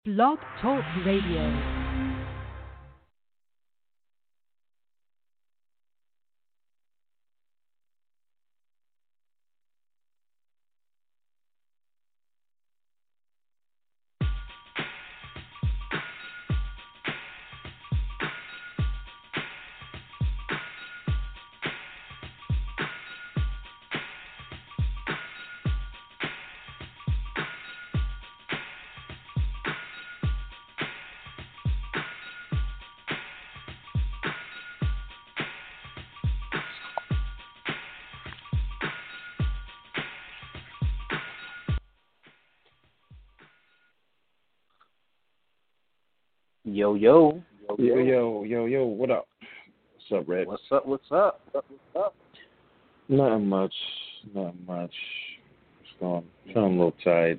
Blog Talk Radio. Yo, yo. Yo, what up? What's up, Red? What's up? Not much. Just feeling a little tired.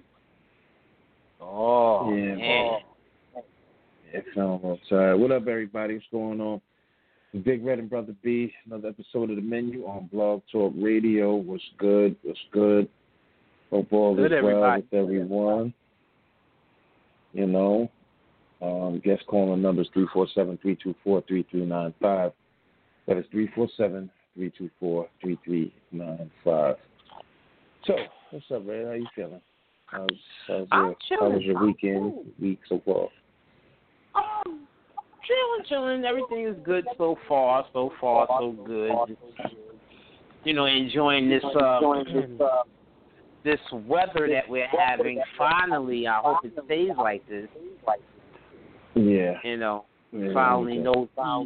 Oh, yeah, man. Yeah, feeling a little tired. What up, everybody? What's going on? It's Big Red and Brother B. Another episode of The Menu on Blog Talk Radio. What's good? Hope all is well with everyone. You know. Guest calling numbers 347-324-3395. That is 347-324-3395. So, what's up, Ray? How you feeling? How was your week so far? Chilling. Everything is good so far. So good. You know, enjoying this this weather that we're having. Finally, I hope it stays like this. Yeah. You know, finally no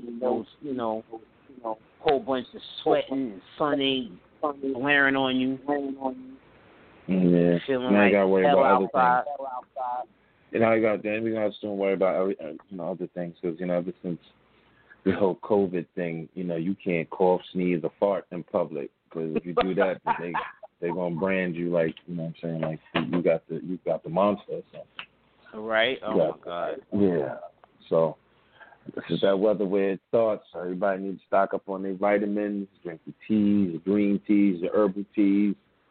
whole bunch of sweating and sun ain't blaring on you. Yeah. Feeling now like you gotta worry hell about outside. other things. You know, we gotta still worry about other things because ever since the whole COVID thing, you can't cough, sneeze, or fart in public because if you do that, then they're gonna brand you like what I'm saying, like you got the monster or something. Right? Oh, my God. Yeah. So, this is that weather where it starts. So everybody needs to stock up on their vitamins, drink the teas, the green teas, the herbal teas.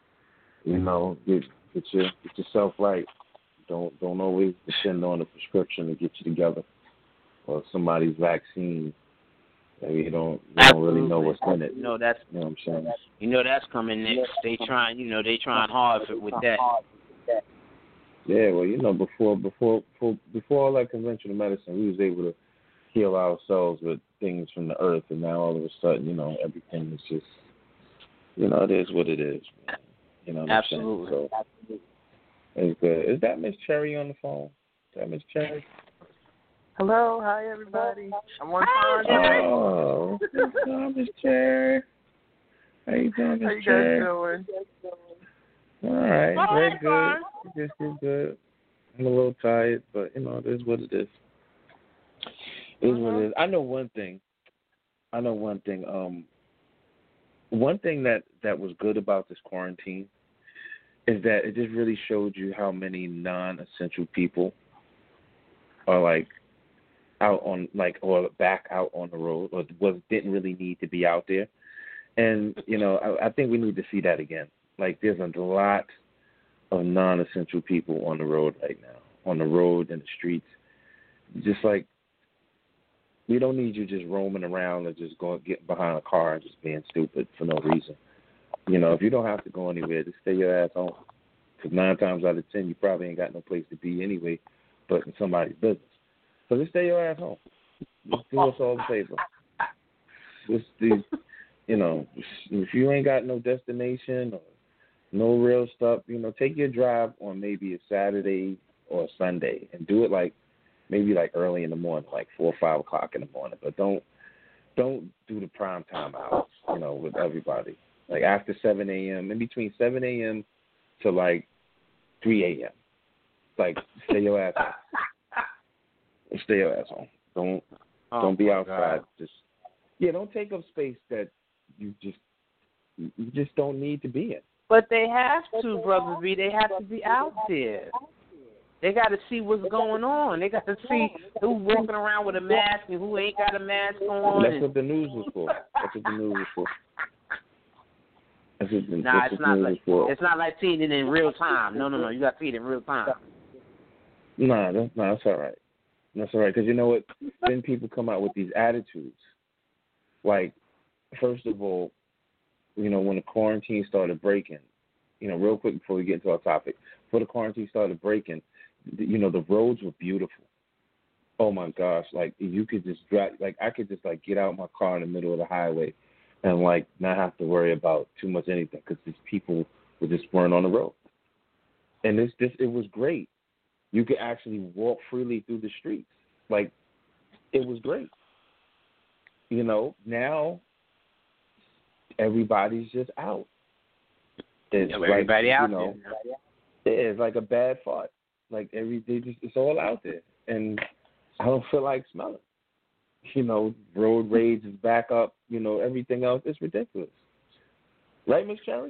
Get yourself right. Don't always depend on a prescription to get you together or somebody's vaccine. Maybe you don't really know what's in it. That's you know what I'm saying? That's coming next. They trying hard with that. Yeah, well, before all that conventional medicine, we was able to heal ourselves with things from the earth, and now all of a sudden, everything is just, it is what it is. You know what Absolutely. I'm saying? So, it's good. Is that Miss Cherry on the phone? Is that Miss Cherry? Hello, hi everybody. I'm on Cherry. Oh, what's up, Miss Cherry? How you doing, Miss Cherry? How you guys doing? All right, very good. Just good. I'm a little tired, but it is what it is. It is what it is. I know one thing. One thing that was good about this quarantine is that it just really showed you how many non-essential people are out on or back out on the road or didn't really need to be out there. And I think we need to see that again. There's a lot of non-essential people on the road right now, on the road and the streets. Just we don't need you just roaming around and just getting behind a car and just being stupid for no reason. If you don't have to go anywhere, just stay your ass home. Because 9 times out of 10, you probably ain't got no place to be anyway, but in somebody's business. So just stay your ass home. Just do us all a favor. Just if you ain't got no destination or no real stuff, take your drive on maybe a Saturday or a Sunday and do it maybe early in the morning, 4 or 5 o'clock in the morning. But don't do the prime time hours, with everybody. After 7 a.m., in between 7 a.m. to 3 a.m. Stay your ass home. Stay your ass home. Don't be outside. God. Don't take up space that you just don't need to be in. But they have to, Brother B. They have to be out there. They got to see what's going on. They got to see who's walking around with a mask and who ain't got a mask on. That's what the news was for. It's not like seeing it in real time. No. You got to see it in real time. That's all right. That's all right. Because you know what? Then people come out with these attitudes. Like, first of all, when the quarantine started breaking, real quick before we get into our topic, before the quarantine started breaking, the roads were beautiful. Oh my gosh! Like you could just drive. Like I could just get out my car in the middle of the highway, and not have to worry about too much anything because these people were just weren't on the road. And it was great. You could actually walk freely through the streets. Like it was great. Now everybody's just out. Everybody out there. It's like a bad thought. Like it's all out there, and I don't feel like smelling. Road rage is back up. Everything else is ridiculous. Right, Miss Cherry?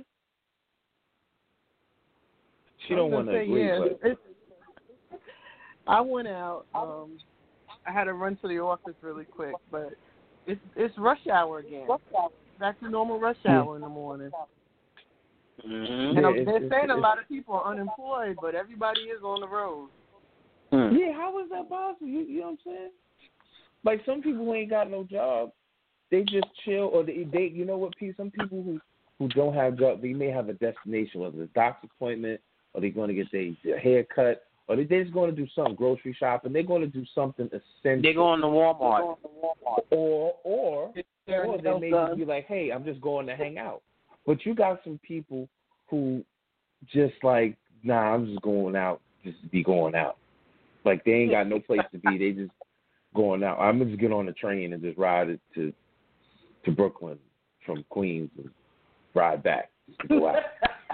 She don't want to agree. Yeah. But I went out. I had to run to the office really quick, but it's rush hour again. Back to normal rush hour in the morning. Mm-hmm. And they're saying a lot of people are unemployed, but everybody is on the road. Yeah, how is that possible? You know what I'm saying? Like some people who ain't got no job, they just chill, or they you know what? Some people who don't have jobs, they may have a destination, whether it's a doctor's appointment, or they're going to get their hair cut, or they're just going to do something, grocery shopping. They're going to do something essential. They're going to Walmart. Or they may just be like, hey, I'm just going to hang out. But you got some people who just I'm just going out just to be going out. Like they ain't got no place to be. They just going out. I'm gonna just get on the train and just ride it to Brooklyn from Queens and ride back. Go out.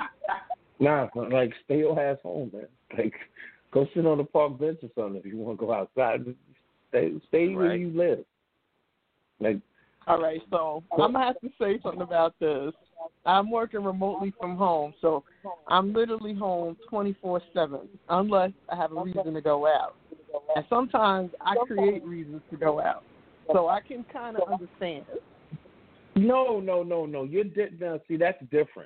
Stay your ass home, man. Go sit on the park bench or something if you want to go outside. Just stay where you live. All right, so I'm gonna have to say something about this. I'm working remotely from home, so I'm literally home 24/7, unless I have a reason to go out. And sometimes I create reasons to go out, so I can kind of understand. No. You're now. See, that's different.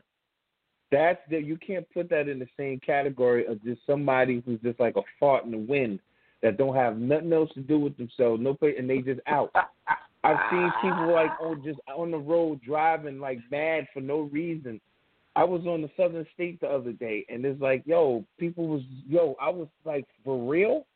You can't put that in the same category of just somebody who's just like a fart in the wind that don't have nothing else to do with themselves, and they just out. I've seen people just on the road driving mad for no reason. I was on the Southern State the other day, and it's I was like, for real?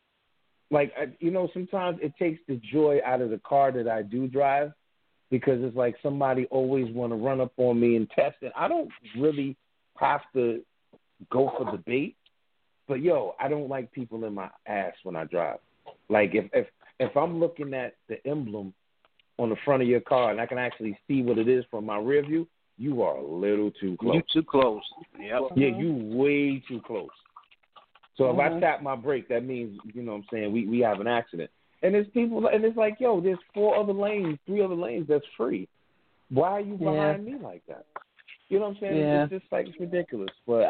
Sometimes it takes the joy out of the car that I do drive because it's like somebody always want to run up on me and test it. I don't really have to go for the bait, but I don't like people in my ass when I drive. Like if I'm looking at the emblem on the front of your car and I can actually see what it is from my rear view, you are a little too close. You too close. Yep. Yeah, you way too close. So if I tap my brake, that means, we have an accident. And there's people, and it's like, there's 3 other lanes that's free. Why are you behind me like that? You know what I'm saying? Yeah. It's just it's ridiculous. But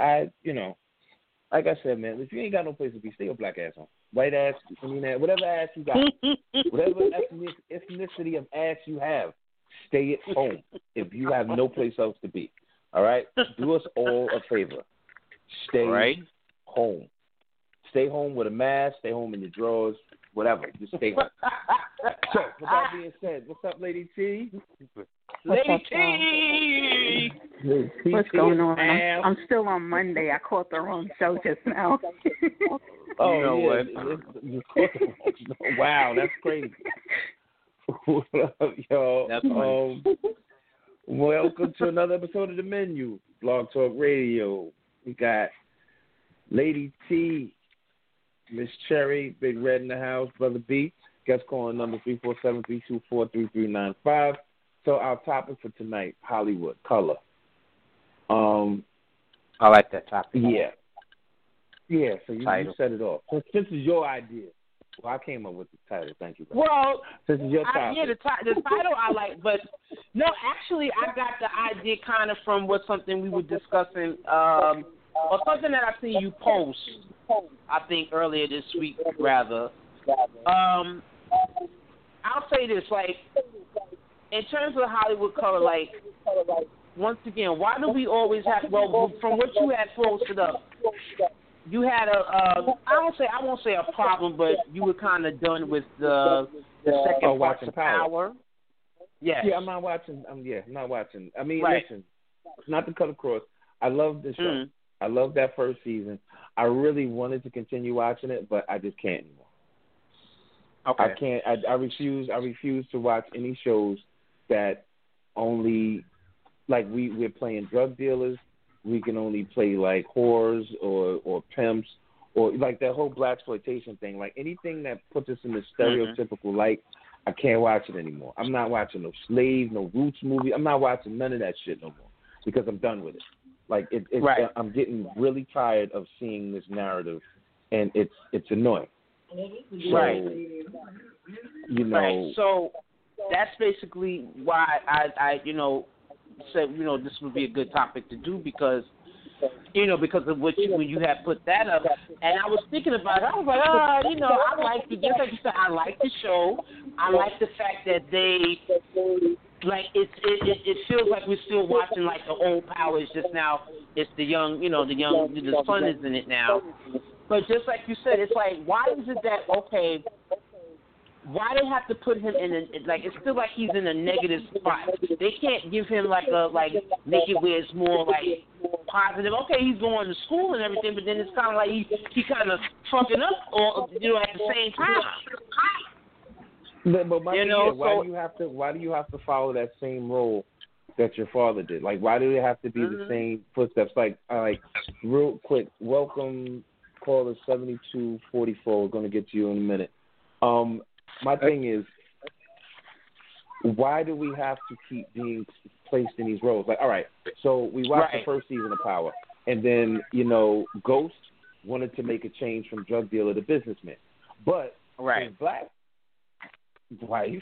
like I said, man, if you ain't got no place to be, stay your black ass home. White ass, whatever ass you got, whatever ethnicity of ass you have, stay at home if you have no place else to be. All right? Do us all a favor. Stay home. Stay home with a mask. Stay home in your drawers. Whatever. Just stay home. So, with that being said, what's up, Lady T? Lady T! What's going on? I'm still on Monday. I caught the wrong show just now. Oh, you know what? Wow, that's crazy. What up, y'all? That's funny. Welcome to another episode of The Menu, Blog Talk Radio. We got Lady T, Miss Cherry, Big Red in the house, Brother Beats. Guest calling number 347-324-3395. So our topic for tonight, Hollywood, color. I like that topic. Yeah, so you set it off. So this is your idea. Well, I came up with the title. Thank you. Well, this is your topic. The title I like, but no, actually, I got the idea kind of from something we were discussing, or something that I seen you post, I think earlier this week, rather. I'll say this, in terms of Hollywood color, once again, why do we always have, from what you had posted up, you had I won't say a problem, but you were kind of done with the second part of Power. Yes. Yeah, I'm not watching. I'm not watching. I mean, right. Listen, it's not to cut across. I love the show. I love that first season. I really wanted to continue watching it, but I just can't anymore. Okay. I can't. I refuse. I refuse to watch any shows that only like we're playing drug dealers. We can only play like whores or pimps or like that whole blaxploitation thing. Like anything that puts us in the stereotypical light, I can't watch it anymore. I'm not watching no Slave, no Roots movie. I'm not watching none of that shit no more because I'm done with it. Like right. I'm getting really tired of seeing this narrative, and it's annoying. So, right. You know. Right. So that's basically why I said this would be a good topic to do because of when you had put that up, and I was thinking about it. I was like, I like the just like you said, I like the show. I like the fact that they like it feels like we're still watching like the old Power. It's just now it's the young, the son is in it now. But just like you said, it's like why is it that okay? Why they have to put him in it's still like he's in a negative spot. They can't give him make it where it's more like positive. Okay, he's going to school and everything, but then it's kind of like he kind of fucking up or at the same time. But my thing is, why do you have to follow that same role that your father did? Like why do they have to be the same footsteps? Like real quick, welcome caller 7244. We're gonna get to you in a minute. My thing is, why do we have to keep being placed in these roles? Like, all right, so we watched the first season of Power, and then, Ghost wanted to make a change from drug dealer to businessman. But his black wife,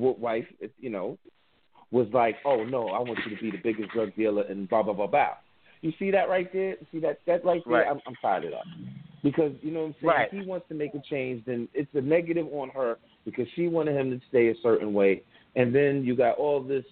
was like, oh, no, I want you to be the biggest drug dealer and blah, blah, blah, blah. You see that right there? See that right there? Right. I'm tired of that. Because, you know what I'm saying? Right. If he wants to make a change, then it's a negative on her because she wanted him to stay a certain way. And then you got all this,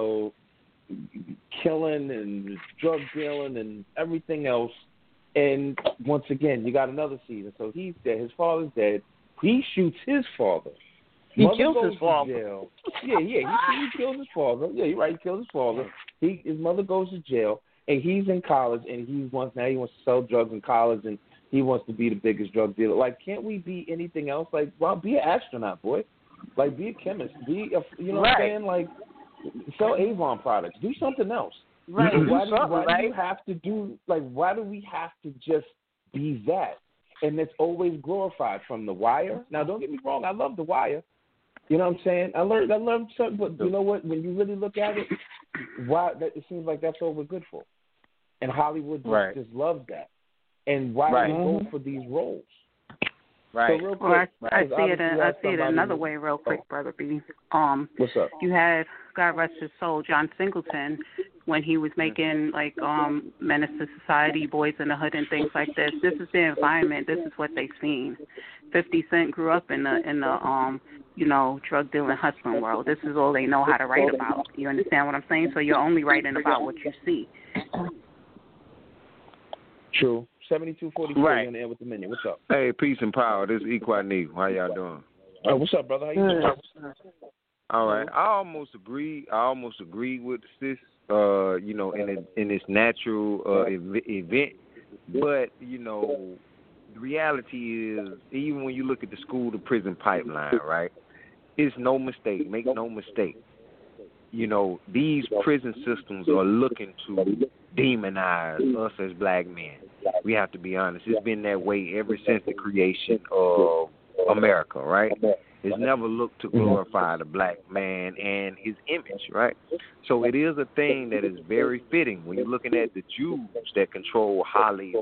killing and drug dealing and everything else. And once again, you got another season. So he's dead. His father's dead. He shoots his father. He kills his father. Jail. Yeah. He kills his father. Yeah, you're right. He kills his father. His mother goes to jail. And he's in college, and he wants to sell drugs in college, and he wants to be the biggest drug dealer. Like, can't we be anything else? Like, well, be an astronaut, boy. Like, be a chemist. What I'm saying? Like, sell Avon products. Do something else. Right. Why do you have to do? Like, why do we have to just be that? And it's always glorified from The Wire. Now, don't get me wrong. I love The Wire. You know what I'm saying? I learned something, but you know what? When you really look at it, it seems like that's all we're good for. And Hollywood just loves that. And why do we go for these roles? Right. So real quick, I see it another way real quick, Brother B. What's up? You had, God rest his soul, John Singleton, when he was making Menace to Society, Boys in the Hood and things like this. This is their environment. This is what they've seen. 50 Cent grew up in the drug dealing, hustling world. This is all they know how to write about. You understand what I'm saying? So you're only writing about what you see. True. 7244 in the air with the menu. What's up? Hey, peace and power. This is Equanique. How y'all doing? What's up, brother? How you doing? All right. I almost agree with sis. In this natural event, but the reality is, even when you look at the school to prison pipeline, right? It's no mistake. Make no mistake. These prison systems are looking to demonize us as black men. We have to be honest. It's been that way ever since the creation of America, right? It's never looked to glorify the black man and his image, right? So it is a thing that is very fitting when you're looking at the Jews that control Hollywood.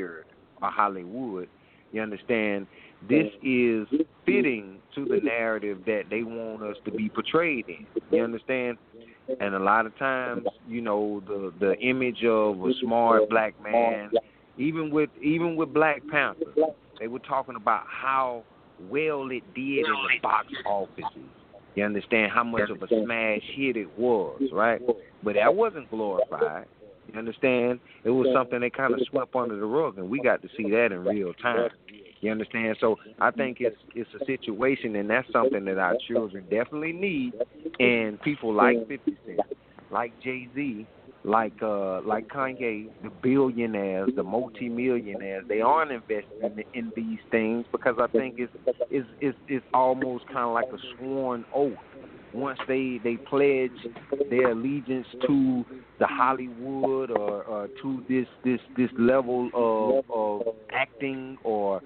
You understand? This is fitting to the narrative that they want us to be portrayed in. You understand? And a lot of times, the image of a smart black man, even with Black Panther, they were talking about how well it did in the box offices. You understand how much of a smash hit it was, right? But that wasn't glorified. You understand? It was something they kind of swept under the rug, and we got to see that in real time. You understand? So I think it's a situation, and that's something that our children definitely need. And people like 50 Cent, like Jay-Z, like Kanye, the billionaires, the multimillionaires, they aren't investing in these things because I think it's almost kind of like a sworn oath. Once they pledge their allegiance to the Hollywood or to this level of acting or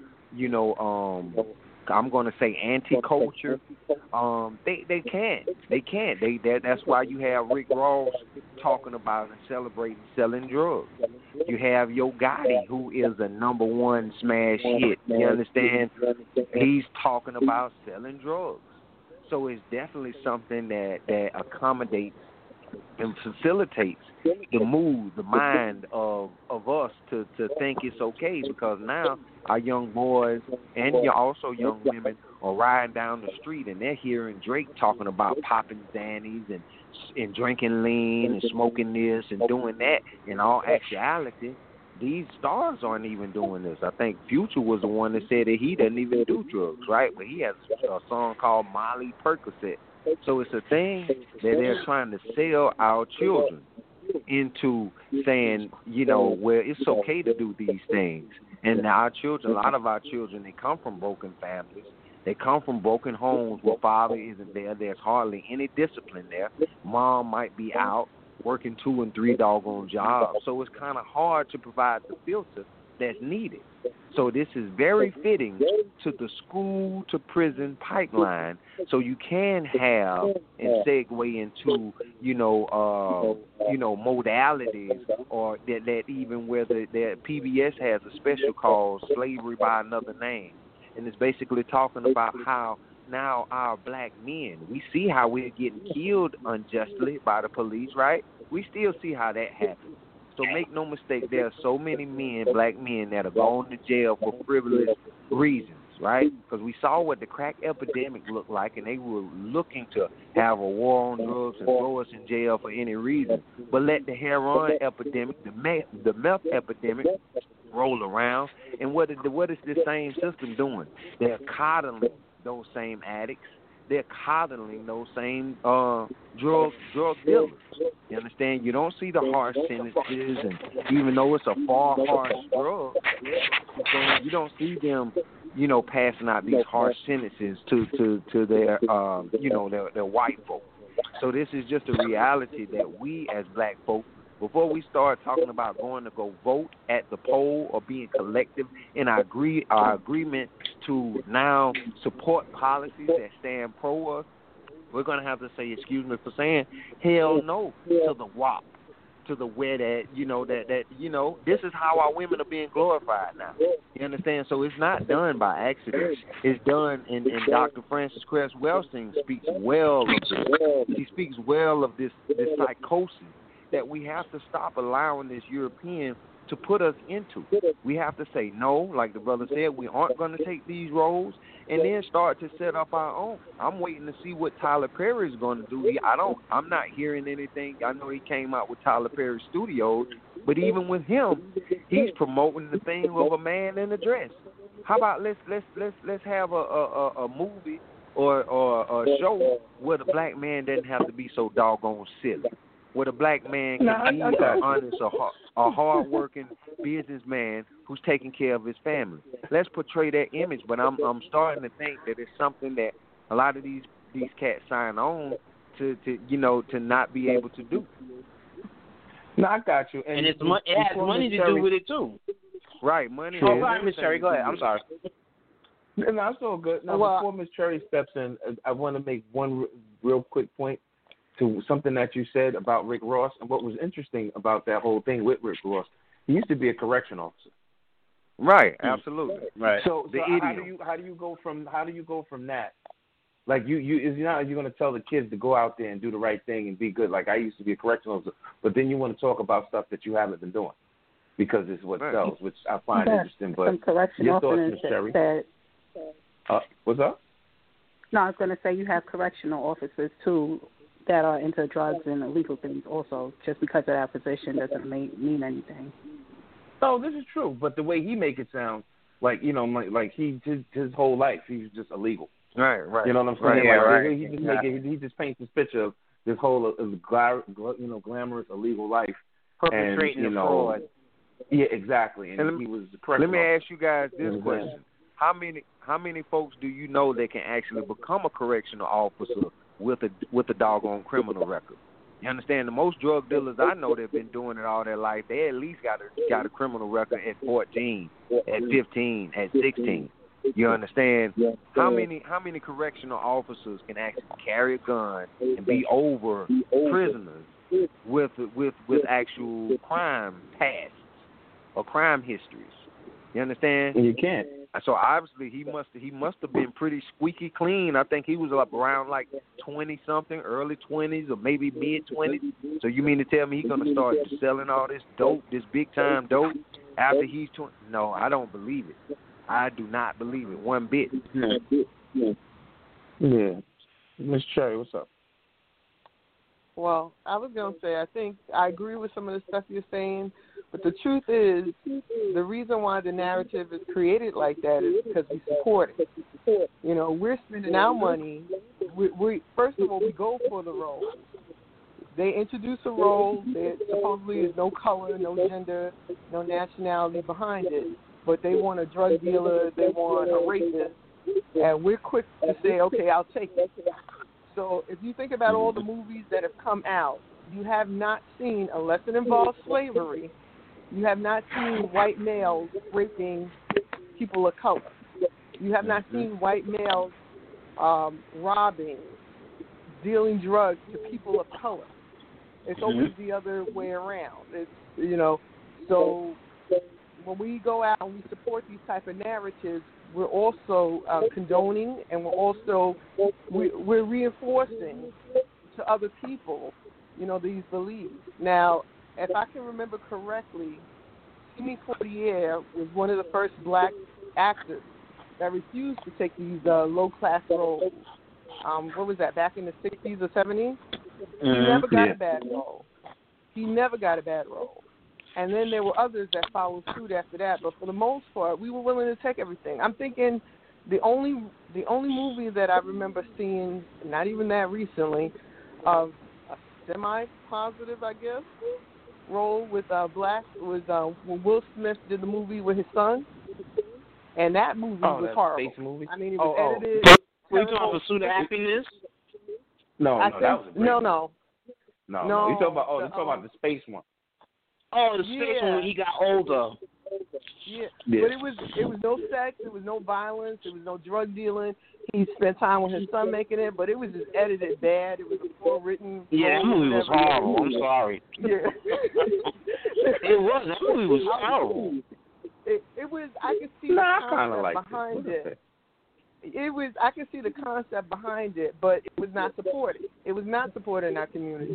I'm going to say anti-culture. They can't. That's why you have Rick Ross talking about and celebrating selling drugs. You have Yo Gotti, who is a number one smash hit. You understand? He's talking about selling drugs. So it's definitely something that accommodates and facilitates the mood, the mind of us to think it's okay, because now our young boys and also young women are riding down the street and they're hearing Drake talking about popping Xannies and drinking lean and smoking this and doing that. In all actuality, these stars aren't even doing this. I think Future was the one that said that he doesn't even do drugs, right? But he has a song called Molly Percocet. So it's a thing that they're trying to sell our children into, saying, where it's okay to do these things. And our children, a lot of our children, they come from broken families. They come from broken homes where father isn't there. There's hardly any discipline there. Mom might be out working 2 and 3 doggone jobs. So it's kind of hard to provide the filter that's needed. So this is very fitting to the school to prison pipeline. So you can have and segue into, modalities, or that even where the PBS has a special called Slavery by Another Name. And it's basically talking about how now our black men, we see how we're getting killed unjustly by the police, right? We still see how that happens. So make no mistake, there are so many men, black men, that are going to jail for frivolous reasons, right? Because we saw what the crack epidemic looked like, and they were looking to have a war on drugs and throw us in jail for any reason. But let the heroin epidemic, the meth epidemic roll around, and what is this same system doing? They're coddling those same addicts. They're coddling those same drug dealers. You understand? You don't see the harsh sentences, and even though it's a far harsh drug, you don't see them, passing out these harsh sentences to their, their white folk. So this is just a reality that we as black folk, before we start talking about going to go vote at the poll or being collective in our agreement to now support policies that stand pro us, we're going to have to say, excuse me for saying, hell no to the WAP, to the where that, this is how our women are being glorified now. You understand? So it's not done by accident. It's done, and Dr. Frances Cress Welsing speaks well of this. She speaks well of this psychosis that we have to stop allowing this European to put us into. We have to say no, like the brother said, we aren't going to take these roles, and then start to set up our own. I'm waiting to see what Tyler Perry is going to do. I'm not hearing anything. I know he came out with Tyler Perry Studios, but even with him, he's promoting the thing of a man in a dress. How about let's have a movie or a show where the black man doesn't have to be so doggone silly, where the black man can be an honest, a hard-working businessman who's taking care of his family. Let's portray that image. But I'm starting to think that it's something that a lot of these cats sign on to not be able to do. No, I got you. And it has money to do with it too. Right, money. Oh, right, Miss Cherry, go ahead. I'm sorry. No, it's all good. Now, before Miss Cherry steps in, I want to make one real quick point to something that you said about Rick Ross. And what was interesting about that whole thing with Rick Ross, he used to be a correction officer. Right, absolutely. Right. So how do you go from that? Like you're going to tell the kids to go out there and do the right thing and be good. Like I used to be a correction officer, but then you want to talk about stuff that you haven't been doing because it's what sells, which I find interesting. But your thoughts, Ms. Cherry? What's up? No, I was going to say you have correctional officers too that are into drugs and illegal things also. Just because of that position doesn't mean anything. No, this is true, but the way he make it sound like, you know, like he his whole life he's just illegal. Right. You know what I'm saying? Right, yeah, like, right. He just paints this picture of this whole glamorous illegal life, perpetrating and, fraud. Yeah, exactly. And he was correct. Let me ask you guys this question: How many folks do you know that can actually become a correctional officer with a doggone criminal record? You understand? The most drug dealers I know that have been doing it all their life, they at least got a criminal record at 14, at 15, at 16. You understand? How many correctional officers can actually carry a gun and be over prisoners with actual crime pasts or crime histories? You understand? You can't. So obviously he must have been pretty squeaky clean. I think he was up around like 20 something, early 20s or maybe mid 20s. So you mean to tell me he's gonna start selling all this dope, this big time dope after he's 20? No, I don't believe it. I do not believe it one bit. Yeah. Miss Cherry, what's up? Well, I was going to say, I think I agree with some of the stuff you're saying, but the truth is the reason why the narrative is created like that is because we support it. You know, we're spending our money. We first of all, we go for the role. They introduce a role. There supposedly is no color, no gender, no nationality behind it, but they want a drug dealer, they want a rapist, and we're quick to say, okay, I'll take it. So if you think about all the movies that have come out, you have not seen, unless it involves slavery, you have not seen white males raping people of color. You have not seen white males robbing, dealing drugs to people of color. It's always the other way around. It's, you know, so when we go out and we support these type of narratives, we're also condoning, and we're reinforcing to other people, you know, these beliefs. Now, if I can remember correctly, Sidney Poitier was one of the first black actors that refused to take these low-class roles. What was that, back in the 60s or 70s? He never got a bad role. And then there were others that followed suit after that. But for the most part, we were willing to take everything. I'm thinking the only movie that I remember seeing, not even that recently, of a semi-positive, I guess, role with black was when Will Smith did the movie with his son. And that movie was horrible. Movie? I mean, it was edited. Were you talking Pursuit of Happiness? No, that was a great movie. No. You talking about the space one. Oh, the space one when he got older. Yeah, but it was no sex, it was no violence, it was no drug dealing. He spent time with his son making it, but it was just edited bad. It was a poor written. Yeah, that movie was horrible. I'm sorry. Yeah. It was. That movie was horrible. It was. I could see the concept behind it. It was. I could see the concept behind it, but it was not supported. It was not supported in our community.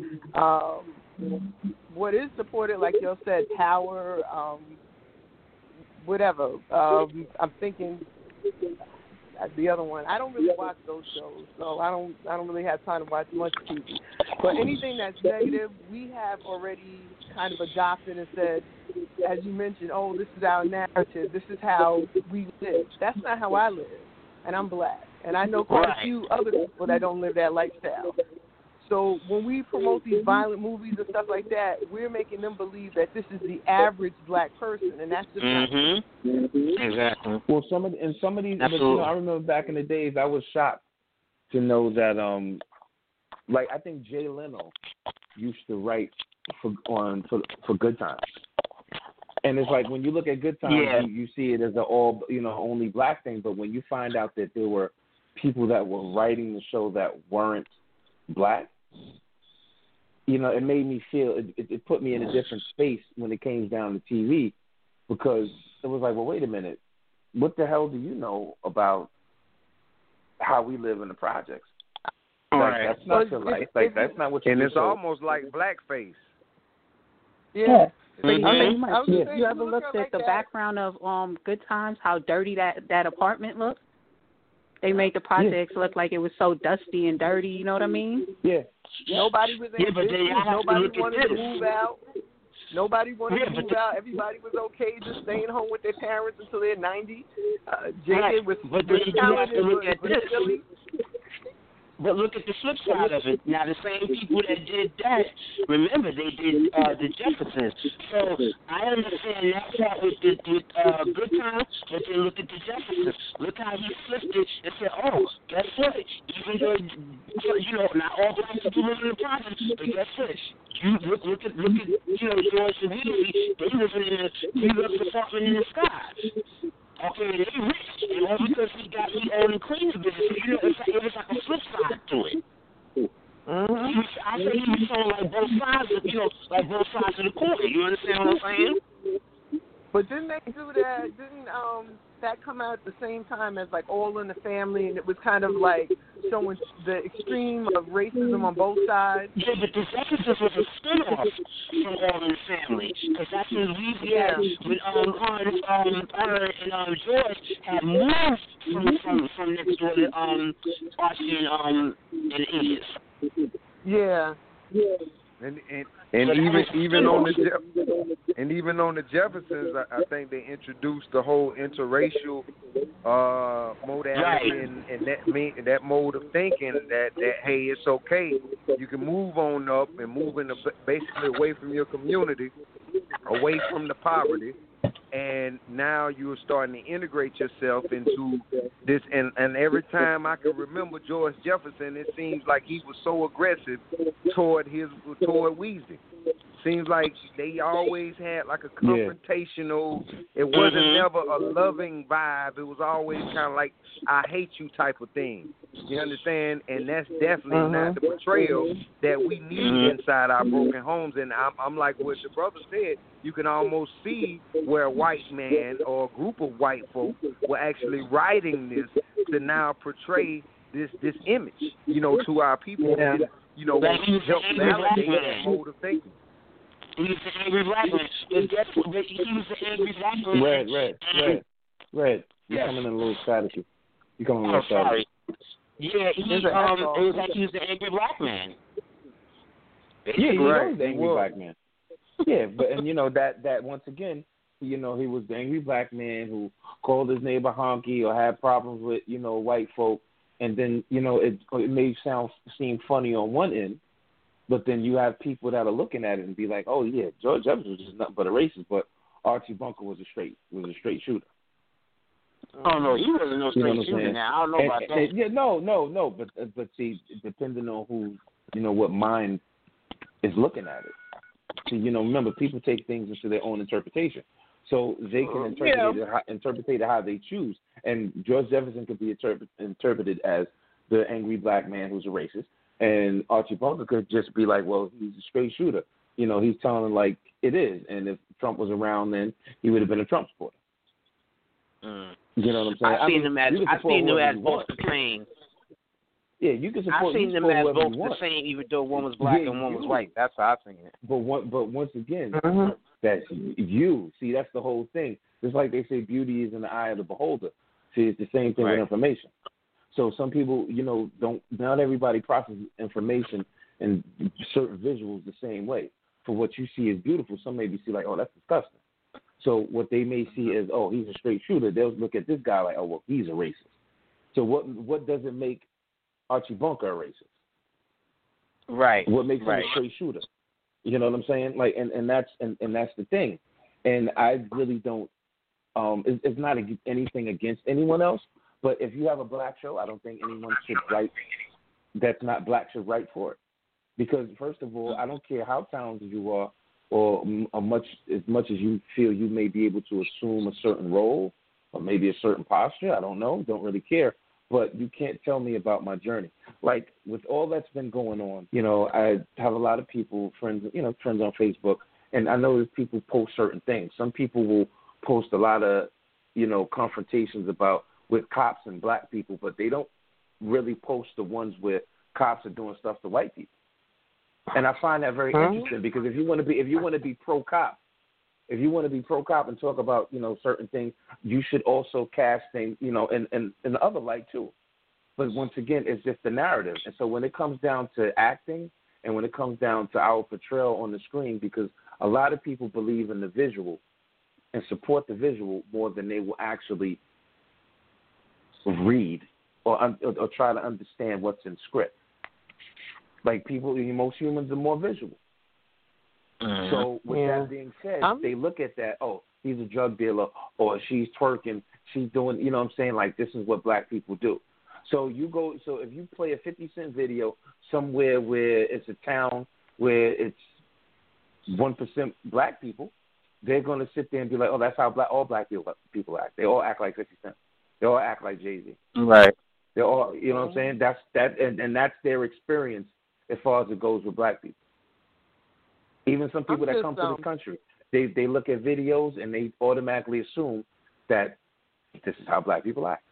What is supported, like you said, power, whatever. I'm thinking the other one. I don't really watch those shows, so I don't really have time to watch much TV. But anything that's negative, we have already kind of adopted and said, as you mentioned, oh, this is our narrative. This is how we live. That's not how I live, and I'm black, and I know quite a few other people that don't live that lifestyle. So when we promote these violent movies and stuff like that, we're making them believe that this is the average black person, and that's just not Exactly. Well, some of these, Absolutely. but, I remember back in the days, I was shocked to know that, like I think Jay Leno used to write for Good Times, and it's like when you look at Good Times, you see it as only black thing, but when you find out that there were people that were writing the show that weren't black, it made me feel, it put me in a different space when it came down to TV, because it was like, well, wait a minute, what the hell do you know about how we live in the projects? Right. That's not your life. Like, that's not what you And it's do. almost like blackface. Yeah. You ever looked at the background of Good Times, how dirty that apartment looked? They made the projects look like it was so dusty and dirty, you know what I mean? Yeah. Nobody was Yeah, but then ambitious. you have to Nobody look at wanted to this. move out. Nobody wanted Yeah, to but move out. Everybody was okay just staying home with their parents until they're 90. JJ was but then you have to talented, look at but this. silly. But look at the flip side of it. Now, the same people that did that, remember, they did the Jeffersons. So I understand that part with Good Times, but then look at the Jeffersons. Look how he flipped it and said, oh, guess what? Even though, not all black people live in the projects, but guess what? You look at George and Weezy, they live in a deluxe apartment in the sky. Okay, they rich, and all because he owned a cleaning business. It was like a flip side to it. Mm-hmm. I say he was showing like both sides of the coin. You understand what I'm saying? But didn't they do that? Didn't that come out at the same time as like All in the Family, and it was kind of like showing the extreme of racism on both sides? Yeah, but the Jeffersons was a spin-off from All in the Family, because that's when when her and George had moved from next door to Archie and Idiot. Yeah. And even on the Jeffersons, I think they introduced the whole interracial modality and that mode of thinking that hey, it's okay, you can move on up and move basically away from your community, away from the poverty. And now you're starting to integrate yourself into this. And every time I can remember George Jefferson, it seems like he was so aggressive toward Weezy. Seems like they always had like a confrontational. It wasn't never a loving vibe. It was always kind of like I hate you type of thing. You understand? And that's definitely not the portrayal that we need inside our broken homes. And I'm like what the brother said. You can almost see where a white man or a group of white folk were actually writing this to now portray this image, to our people and help validate that mode of thinking. He was an angry black man. But he was an angry black man. Red. You're coming in a little staticky. You're coming in a little sorry. staticky. Yeah, it was like he was an angry black man. Yeah, he was the angry black man. Yeah, but that once again, he was the angry black man who called his neighbor honky or had problems with white folk, and then it may seem funny on one end. But then you have people that are looking at it and be like, "Oh yeah, George Jefferson was just nothing but a racist, but Archie Bunker was a straight shooter." Oh no, he wasn't no straight shooter. Now I don't know about that. Yeah, no. But see, depending on who, what mind is looking at it. See, remember, people take things into their own interpretation, so they can interpret it how they choose. And George Jefferson could be interpreted as the angry black man who's a racist. And Archie Bunker could just be like, well, he's a straight shooter. He's telling them like it is. And if Trump was around then, he would have been a Trump supporter. You know what I'm saying? I've seen them as both the same. Yeah, you can support. I've seen them as both the same, even though one was black and one was white. That's how I've seen it. But once again, that's you. See, that's the whole thing. Just like they say, beauty is in the eye of the beholder. See, it's the same thing with information. So some people, not everybody processes information and certain visuals the same way. For what you see is beautiful, some maybe see like, oh, that's disgusting. So what they may see is, oh, he's a straight shooter. They'll look at this guy like, oh, well, he's a racist. So what does it make Archie Bunker a racist? Right. What makes him a straight shooter? You know what I'm saying? Like, and that's the thing. And I really don't. It's not anything against anyone else. But if you have a black show, I don't think anyone should write that's not black should write for it. Because first of all, I don't care how talented you are or as much as you feel you may be able to assume a certain role or maybe a certain posture. I don't know. Don't really care. But you can't tell me about my journey. Like with all that's been going on, I have a lot of people, friends on Facebook, and I know that people post certain things. Some people will post a lot of, confrontations with cops and black people, but they don't really post the ones where cops are doing stuff to white people. And I find that very interesting because if you want to be pro cop, and talk about certain things, you should also cast things in the other light too. But once again, it's just the narrative. And so when it comes down to acting and when it comes down to our portrayal on the screen, because a lot of people believe in the visual and support the visual more than they will actually read or try to understand what's in script. Like most humans are more visual. So with that being said, they look at that, oh, he's a drug dealer, or she's twerking, she's doing, you know what I'm saying, like this is what black people do. So if you play a 50 Cent video somewhere where it's a town where it's 1% black people, they're going to sit there and be like, oh, that's how all black people act. They all act like 50 Cent. They all act like Jay-Z. Right. They're all, you know what I'm saying? That's that's their experience as far as it goes with black people. Even some people that come to this country, they look at videos and they automatically assume that this is how black people act.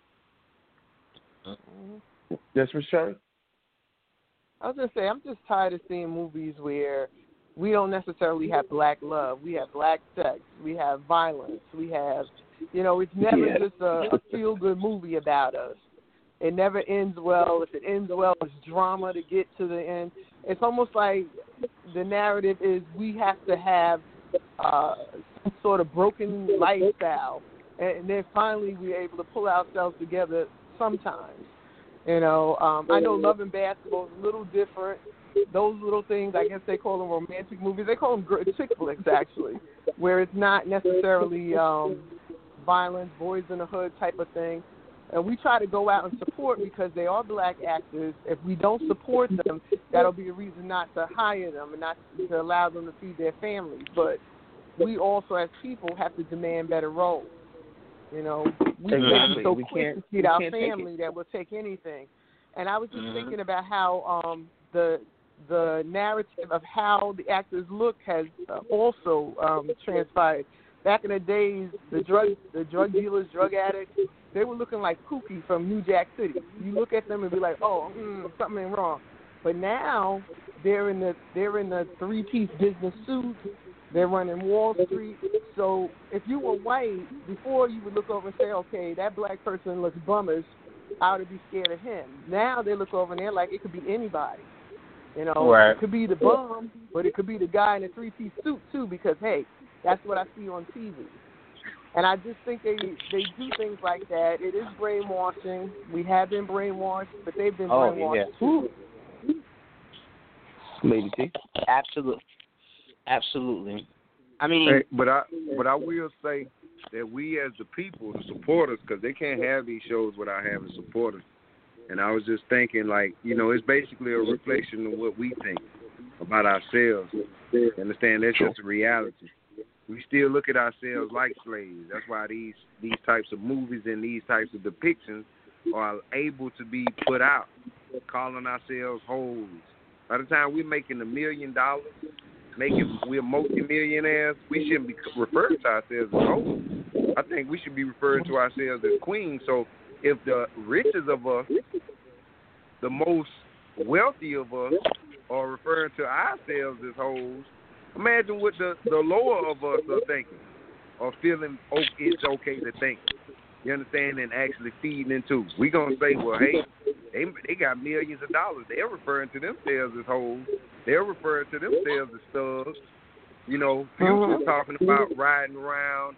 Yes, Ms. Sherry? I was going to say, I'm just tired of seeing movies where we don't necessarily have black love. We have black sex. We have violence. We have, it's never just a feel-good movie about us. It never ends well. If it ends well, it's drama to get to the end. It's almost like the narrative is we have to have some sort of broken lifestyle, and then finally we're able to pull ourselves together sometimes. I know Love and Basketball is a little different. Those little things, I guess they call them romantic movies. They call them chick flicks, actually, where it's not necessarily violence, boys in the hood type of thing. And we try to go out and support because they are black actors. If we don't support them, that'll be a reason not to hire them and not to allow them to feed their families. But we also, as people, have to demand better roles. We can't be so quick to feed our family that we'll take anything. And I was just thinking about how the narrative of how the actors look has also transpired. Back in the days, the drug dealers, drug addicts, they were looking like Pookie from New Jack City. You look at them and be like, oh, something ain't wrong. But now they're in the three-piece business suit. They're running Wall Street. So if you were white, before you would look over and say, okay, that black person looks bummish, I ought to be scared of him. Now they look over and they're like, it could be anybody. Right. It could be the bum, but it could be the guy in a three-piece suit too, because hey, that's what I see on TV. And I just think they do things like that. It is brainwashing. We have been brainwashed, but they've been brainwashed too. Lady T? Absolutely. I mean, hey, but I will say that we as the people, the supporters, because they can't have these shows without having supporters. And I was just thinking, like, it's basically a reflection of what we think about ourselves. You understand? That's just a reality. We still look at ourselves like slaves. That's why these types of movies and these types of depictions are able to be put out, calling ourselves hoes. By the time we're making $1 million, we're multimillionaires, we shouldn't be referring to ourselves as hoes. I think we should be referring to ourselves as queens. So if the richest of us, the most wealthy of us, are referring to ourselves as hoes, imagine what the lower of us are thinking or feeling it's okay to think. You understand? And actually feeding into. We're going to say, well, hey, they got millions of dollars. They're referring to themselves as hoes. They're referring to themselves as thugs. Future's talking about riding around,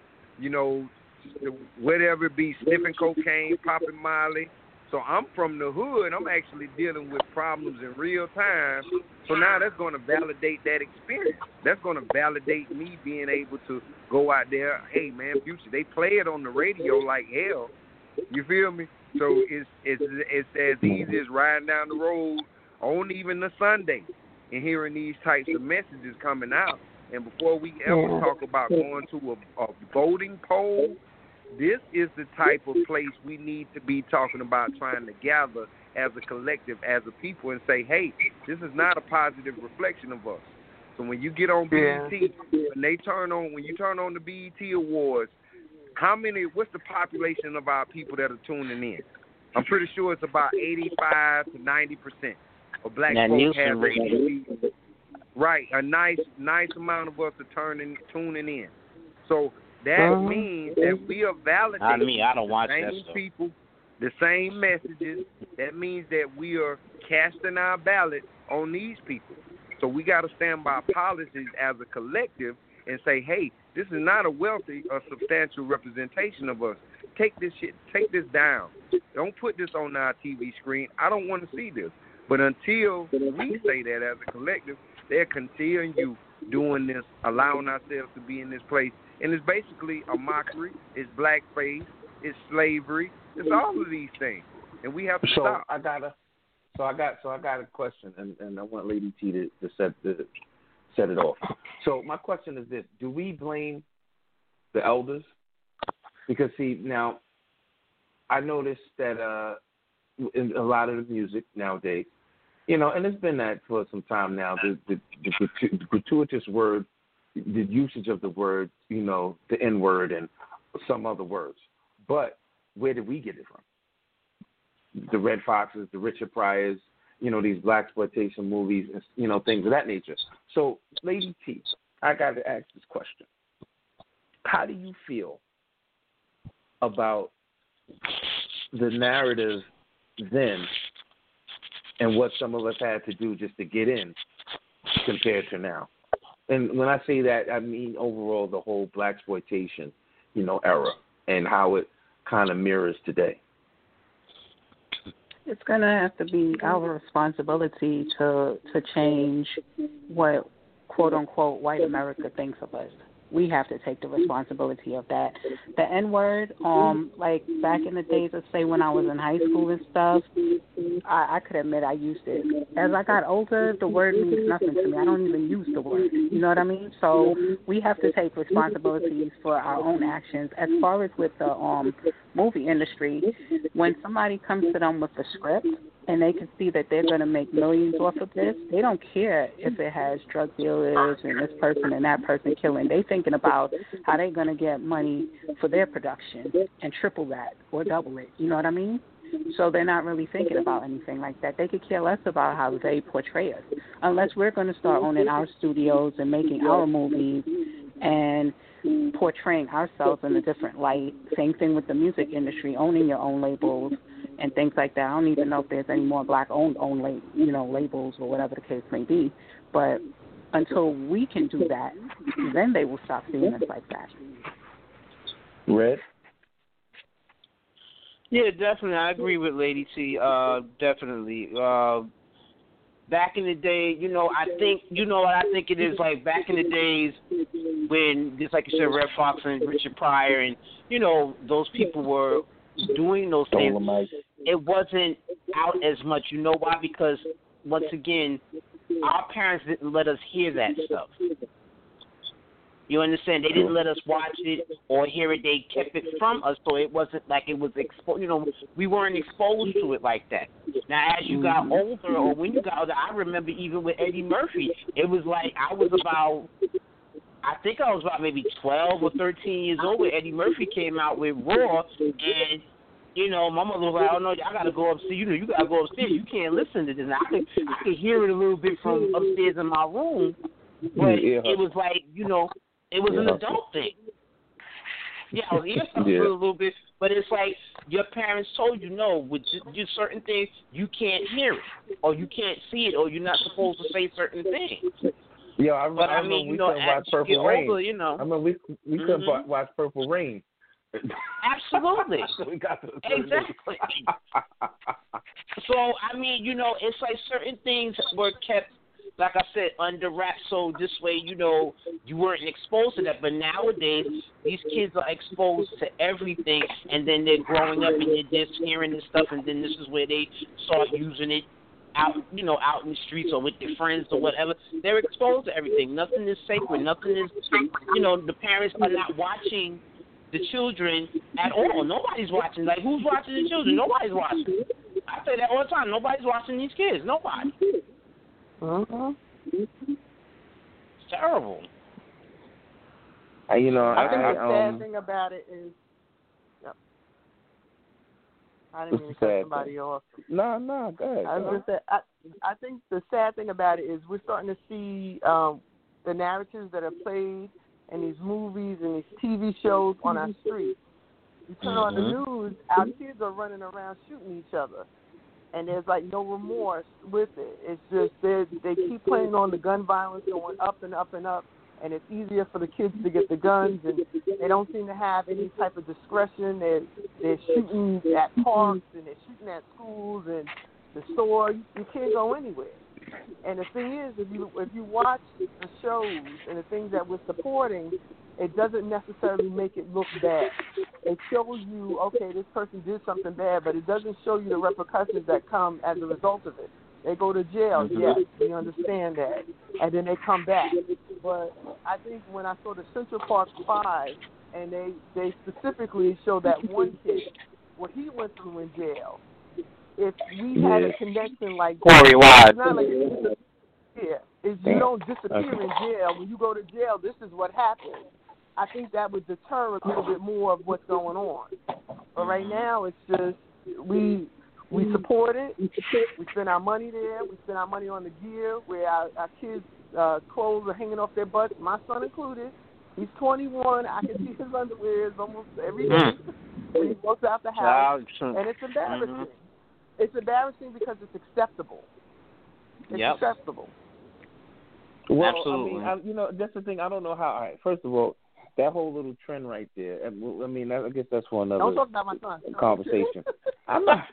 whatever it be, sniffing cocaine, popping Molly. So I'm from the hood. I'm actually dealing with problems in real time. So now that's going to validate that experience. That's going to validate me being able to go out there. Hey, man, Future, they play it on the radio like hell. You feel me? So it's as easy as riding down the road on even a Sunday and hearing these types of messages coming out. And before we ever talk about going to a voting poll, this is the type of place we need to be talking about, trying to gather as a collective, as a people, and say, hey, this is not a positive reflection of us. So when you get on BET, when you turn on the BET Awards, what's the population of our people that are tuning in? I'm pretty sure it's about 85 to 90% of black folks have BET. Right, a nice amount of us are tuning in. So that means that we are validating the same people, the same messages. That means that we are casting our ballot on these people. So we got to stand by policies as a collective and say, hey, this is not a wealthy or substantial representation of us. Take this down. Don't put this on our TV screen. I don't want to see this. But until we say that as a collective, they'll continue doing this, allowing ourselves to be in this place. And it's basically a mockery. It's blackface. It's slavery. It's all of these things. And we have to stop. I got a question, and I want Lady T to set it off. So my question is this: do we blame the elders? Because see, now I noticed that in a lot of the music nowadays, and it's been that for some time now. The gratuitous word, the usage of the word, the N word and some other words. But where did we get it from? The Red Foxes, the Richard Pryors, these blaxploitation movies, and things of that nature. So, Lady T, I got to ask this question: how do you feel about the narrative then, and what some of us had to do just to get in, compared to now? And when I say that, I mean overall the whole blaxploitation, era, and how it kind of mirrors today. It's going to have to be our responsibility to change what, quote unquote, white America thinks of us. We have to take the responsibility of that. The N-word, like back in the days, let's say when I was in high school and stuff, I could admit I used it. As I got older, the word means nothing to me. I don't even use the word. You know what I mean? So we have to take responsibilities for our own actions. As far as with the movie industry, when somebody comes to them with a script, and they can see that they're going to make millions off of this, they don't care if it has drug dealers and this person and that person killing. They're thinking about how they're going to get money for their production and triple that or double it. You know what I mean? So they're not really thinking about anything like that. They could care less about how they portray us, unless we're going to start owning our studios and making our movies and portraying ourselves in a different light. Same thing with the music industry, owning your own labels and things like that. I don't even know if there's any more black-owned labels or whatever the case may be. But until we can do that, then they will stop seeing us like that. Red? Yeah, definitely. I agree with Lady T. Definitely. Back in the day, I think, what I think it is like back in the days when, just like you said, Red Fox and Richard Pryor and, those people were doing those things. It wasn't out as much. You know why? Because, once again, our parents didn't let us hear that stuff. You understand? They didn't let us watch it or hear it. They kept it from us, so it wasn't like it was exposed. We weren't exposed to it like that. Now, as you got older, or when you got older, I remember even with Eddie Murphy, it was like I was about maybe 12 or 13 years old when Eddie Murphy came out with Raw, and my mother was like, "Oh no, I gotta go upstairs. You gotta go upstairs. You can't listen to this." And I could hear it a little bit from upstairs in my room, but it was like, it was an adult thing. Yeah, I was hearing something a little bit, but it's like your parents told you, no, with just certain things, you can't hear it, or you can't see it, or you're not supposed to say certain things. Yeah, I remember we couldn't watch Purple Rain. Older, I remember we couldn't watch Purple Rain. Absolutely. So we got exactly. So, it's like certain things were kept, like I said, under wraps, so this way, you weren't exposed to that. But nowadays, these kids are exposed to everything, and then they're growing up and they're just hearing this stuff, and then this is where they start using it out in the streets or with their friends or whatever. They're exposed to everything. Nothing is sacred. Nothing is, the parents are not watching the children at all. Nobody's watching. Like, who's watching the children? Nobody's watching. I say that all the time. Nobody's watching these kids. Nobody. It's terrible. I think the sad thing about it is, I didn't mean to cut somebody off. No, go ahead. I think the sad thing about it is we're starting to see the narratives that are played in these movies and these TV shows on our streets. You turn on the news, our kids are running around shooting each other. and there's like no remorse with it. It's just they keep playing on the gun violence going up and up and up, and it's easier for the kids to get the guns, and they don't seem to have any type of discretion. They're shooting at parks and they're shooting at schools and the store. You can't go anywhere. And the thing is, if you watch the shows and the things that we're supporting, it doesn't necessarily make it look bad. It shows you, okay, this person did something bad, but it doesn't show you the repercussions that come as a result of it. They go to jail, yes, we understand that, and then they come back. But I think when I saw the Central Park 5, and they specifically showed that one kid, what he went through in jail, if we had a connection like Corey Wise. It's not like you don't disappear in jail. When you go to jail, this is what happens. I think that would deter a little bit more of what's going on. But right now, it's just we support it. We spend our money there. We spend our money on the gear where our kids' clothes are hanging off their butts, my son included. He's 21. I can see his underwears almost every day when he goes out the house. And it's embarrassing. It's embarrassing because it's acceptable. It's acceptable. Well, Absolutely. I mean, that's the thing. I don't know how. All right, first of all, that whole little trend right there. I mean, I guess that's for another don't talk about my son. Conversation. I'm not.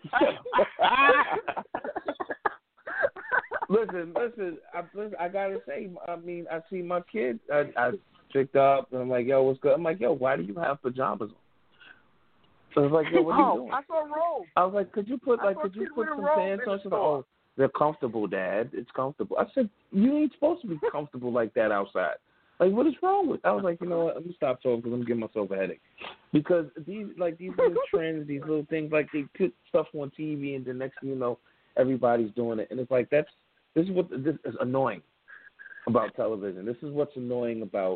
Listen. I gotta say. I mean, I see my kids. I picked up and I'm like, yo, what's good? I'm like, yo, why do you have pajamas on? So I was like, yo, what are you doing? I saw robes. I was like, could you put some pants on? She's like, oh, they're comfortable, Dad. It's comfortable. I said, you ain't supposed to be comfortable like that outside. Like, what is wrong with? I was like, you know what? Let me stop talking because I'm giving myself a headache. Because these little trends, these little things, like they put stuff on TV, and the next thing you know, everybody's doing it, and it's like this is is annoying about television. This is what's annoying about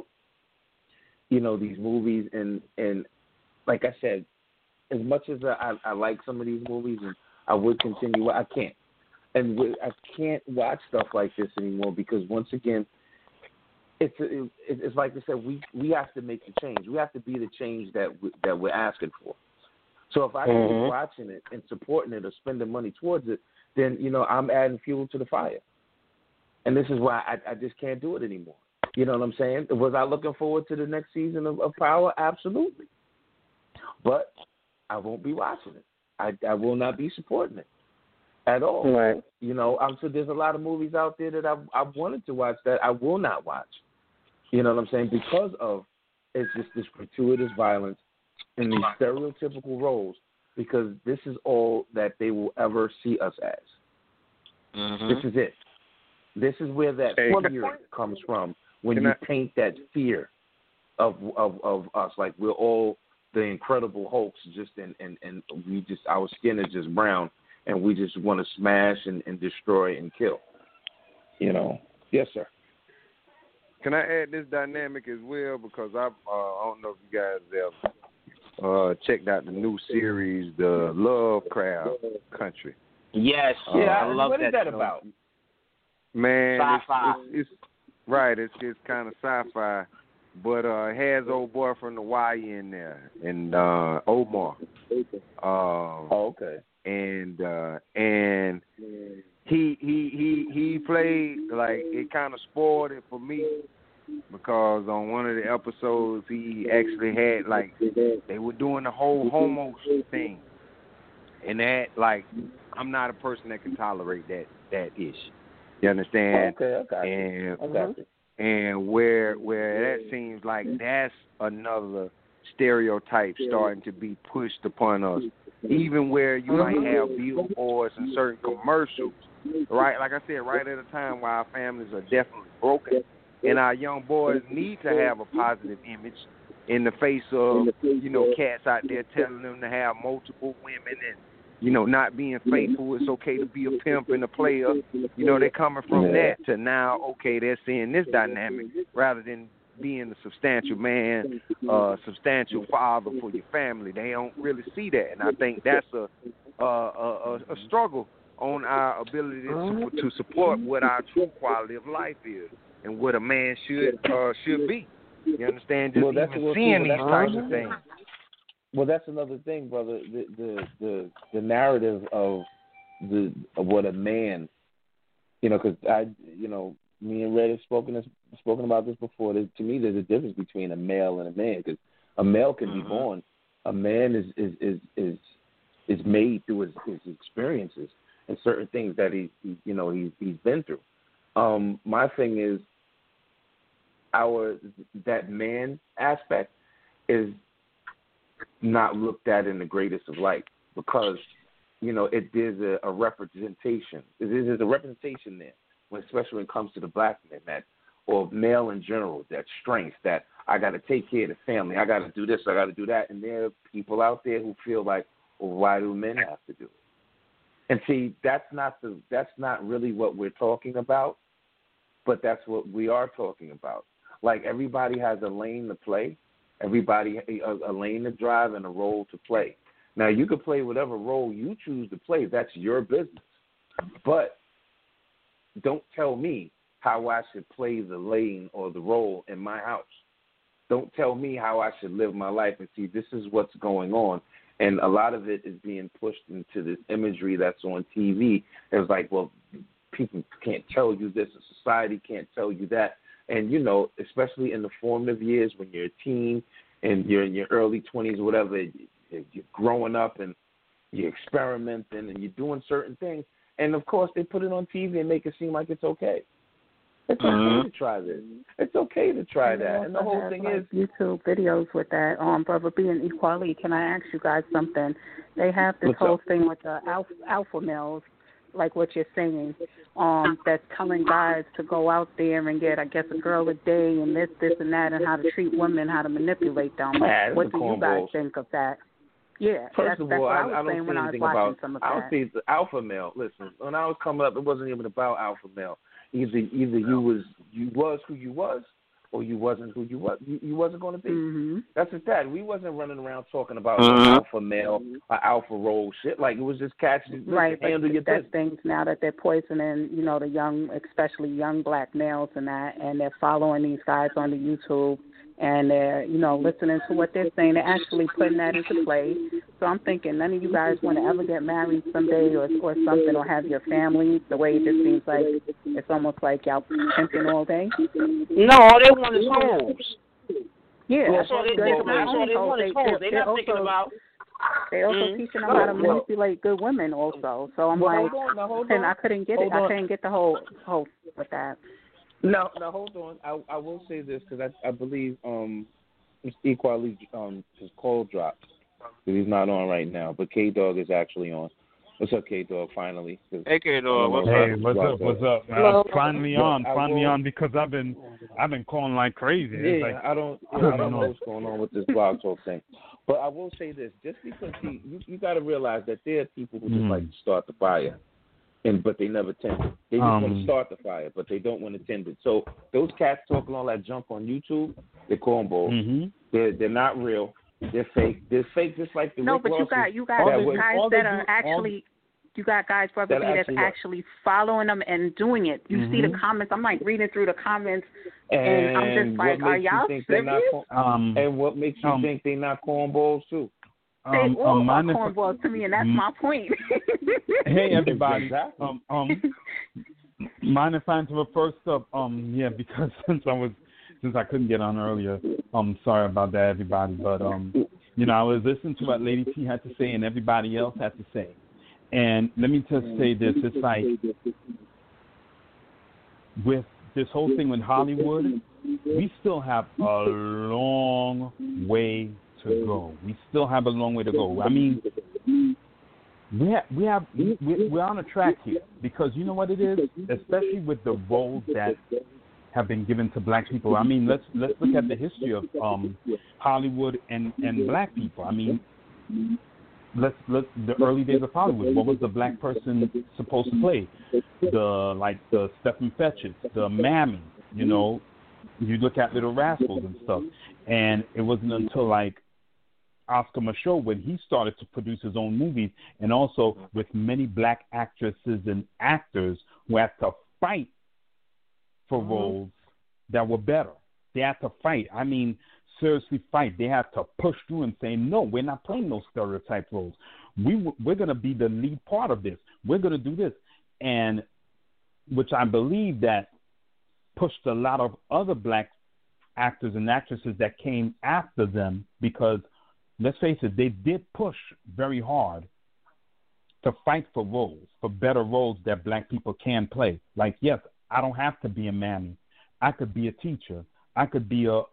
these movies, and like I said. As much as I like some of these movies, and I would continue, I can't. And I can't watch stuff like this anymore because, once again, it's like I said, we have to make the change. We have to be the change that we're asking for. So if I keep watching it and supporting it or spending money towards it, then, I'm adding fuel to the fire. And this is why I just can't do it anymore. You know what I'm saying? Was I looking forward to the next season of Power? Absolutely. But I won't be watching it. I will not be supporting it at all. Right. So there's a lot of movies out there that I've wanted to watch that I will not watch. You know what I'm saying? Because of it's just this gratuitous violence and these stereotypical roles. Because this is all that they will ever see us as. Mm-hmm. This is it. This is where that fear comes from when you paint that fear of us like we're all the Incredible Hulks, and we just our skin is just brown, and we just want to smash and destroy and kill. Yes, sir. Can I add this dynamic as well? Because I don't know if you guys have checked out the new series, The Lovecraft Country. Yes, I love that. What is that about? Man, sci-fi. It's right. It's kind of sci-fi. But it has old boy from Hawaii in there, and Omar. Okay. And he played like it kind of spoiled it for me because on one of the episodes he actually had like they were doing the whole homo thing, and that like I'm not a person that can tolerate that ish. You understand? Okay, I got you. And where that seems like that's another stereotype starting to be pushed upon us, even where you might have billboards and certain commercials, right? Like I said, right at a time where our families are definitely broken, and our young boys need to have a positive image in the face of cats out there telling them to have multiple women and not being faithful. It's okay to be a pimp and a player. They're coming from that to now, okay, they're seeing this dynamic rather than being a substantial man, substantial father for your family. They don't really see that, and I think that's a struggle on our ability to support what our true quality of life is and what a man should be. You understand? Just even seeing these types of things. Well, that's another thing, brother. The narrative of what a man, because me and Red have spoken about this before. To me, there's a difference between a male and a man, because a male can be born. A man is made through his experiences and certain things that he's been through. My thing is that man aspect is not looked at in the greatest of light, because there's a representation. There's a representation there, especially when it comes to the black man, or male in general, that strength, that I got to take care of the family, I got to do this, I got to do that, and there are people out there who feel like, well, why do men have to do it? And see, that's not really what we're talking about, but that's what we are talking about. Like, everybody has a lane to play, everybody a lane to drive, and a role to play. Now, you can play whatever role you choose to play. That's your business. But don't tell me how I should play the lane or the role in my house. Don't tell me how I should live my life. And see, this is what's going on. And a lot of it is being pushed into this imagery that's on TV. It's like, well, people can't tell you this, society can't tell you that. And, especially in the formative years when you're a teen and you're in your early 20s or whatever, you're growing up and you're experimenting and you're doing certain things. And, of course, they put it on TV and make it seem like it's okay. It's okay to try this. It's okay to try that. And the whole thing is YouTube videos with that. Brother B and Equality, can I ask you guys something? They have this whole thing with the alpha males, like what you're saying, that's telling guys to go out there and get, I guess, a girl a day and this and that, and how to treat women, how to manipulate them. What do you guys think of that? Yeah, First of all, I don't see anything about. I don't see the alpha male. Listen, when I was coming up, it wasn't even about alpha male. Either you was who you was, or you wasn't who you was. You wasn't going to be. Mm-hmm. That's just that. We wasn't running around talking about alpha male or alpha role shit. Like, it was just catching, right? Handle your business. Things now that they're poisoning, the young, especially young black males and that, and they're following these guys on the YouTube. And they're, listening to what they're saying. They're actually putting that into play. So I'm thinking none of you guys want to ever get married someday or something, or have your family. The way it just seems like it's almost like y'all pimping all day. No, all they want is homes. Yeah, that's all they want is homes. They're not thinking about. They also teaching them how to manipulate good women also. So I'm and I couldn't get it. I couldn't get the whole with that. No, hold on. I will say this, because I believe Mr. Equality his call dropped. He's not on right now, but K-Dog is actually on. What's up, K-Dog? Finally. Hey, K-Dog. What's up? Finally on because I've been calling like crazy. Yeah, like, I don't know what's going on with this blog talk thing. But I will say this, just because you got to realize that there are people who just like to start the fire. But they never tend it. They just want to start the fire, but they don't want to tend it. So those cats talking all that junk on YouTube, they're cornballs. Mm-hmm. They're not real. They're fake. They're fake, just like the no. Rick But Rosses you got guys that are actually. You got guys, Brother B, that's actually following them and doing it. You see the comments. I'm like reading through the comments, and I'm just like, are y'all serious? And what makes you think they're not cornballs too? They all are cornballs to me, and that's my point. Hey, everybody. Mind if I interrupt first up? Because since I couldn't get on earlier, sorry about that, everybody. But I was listening to what Lady T had to say and everybody else had to say. And let me just say this: it's like with this whole thing with Hollywood, we still have a long way to go. We still have a long way to go. I mean, we're on a track here, because you know what it is, especially with the roles that have been given to black people. I mean, let's look at the history of Hollywood and black people. I mean, let's the early days of Hollywood. What was the black person supposed to play? The Stephen Fetchits, the Mammy. You look at Little Rascals and stuff, and it wasn't until like Oscar Micheaux when he started to produce his own movies, and also with many black actresses and actors who had to fight for roles that were better. They had to fight. I mean, seriously fight. They had to push through and say, no, we're not playing those stereotype roles. we're going to be the lead part of this. We're going to do this, and which I believe that pushed a lot of other black actors and actresses that came after them, because let's face it, they did push very hard to fight for roles, for better roles that black people can play. Like, yes, I don't have to be a mammy. I could be a teacher. I could be the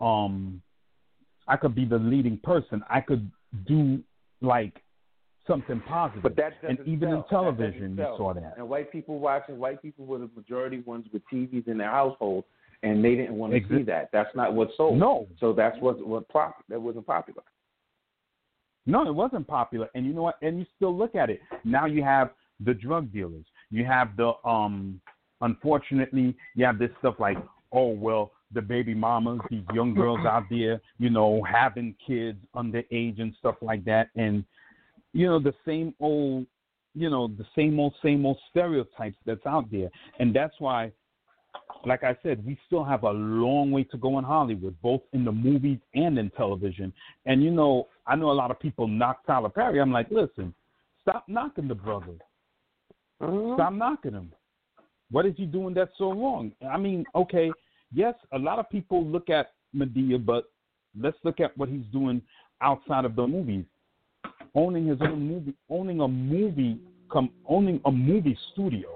leading person. I could do like something positive. But that and even in television, you saw that. And white people were the majority ones with TVs in their household, and they didn't want to see that. That's not what sold. No. So that's what that wasn't popular. No, it wasn't popular. And you know what? And you still look at it. Now you have the drug dealers. You have the unfortunately, you have this stuff like, oh, well, the baby mamas, these young girls out there, you know, having kids underage and stuff like that. And, you know, the same old stereotypes that's out there. And that's why, like I said, we still have a long way to go in Hollywood, both in the movies and in television. And, you know, I know a lot of people knock Tyler Perry. I'm like, listen, stop knocking the brother. Stop knocking him. What is he doing that's so wrong? I mean, okay, yes, a lot of people look at Madea, but let's look at what he's doing outside of the movies. Owning his own movie, owning a movie studio,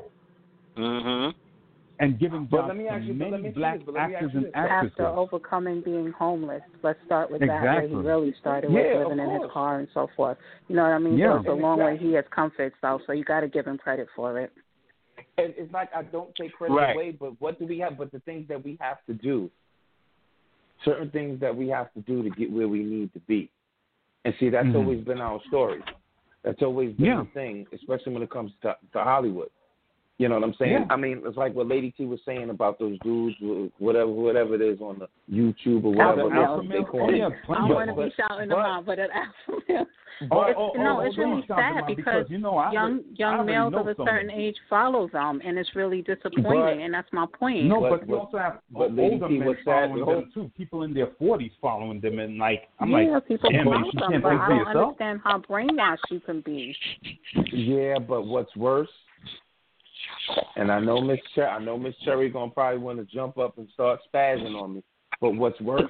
and giving jobs to many black actors and actresses. After overcoming being homeless, let's start with that, where he really started with living in his car and so forth. You know what I mean? Yeah. So it's a long way he has come for himself, so you got to give him credit for it. And it's like I don't take credit away, but what do we have? But the things that we have to do, certain things that we have to do to get where we need to be. And see, that's always been our story. That's always been the thing, especially when it comes to Hollywood. You know what I'm saying? Yeah. I mean, it's like what Lady T was saying about those dudes, whatever it is on the YouTube or whatever. I want to be shouting them out, but at Alpha Male. It's really sad because young males of a certain age follow them, and it's really disappointing, and that's my point. No, but you also have older men following them too. People in their 40s following them, and people damn, follow you them, can't but think I for don't yourself. understand how brainwashed you can be. Yeah, but what's worse? And I know Miss Cherry gonna probably want to jump up and start spazzing on me. But what's worse?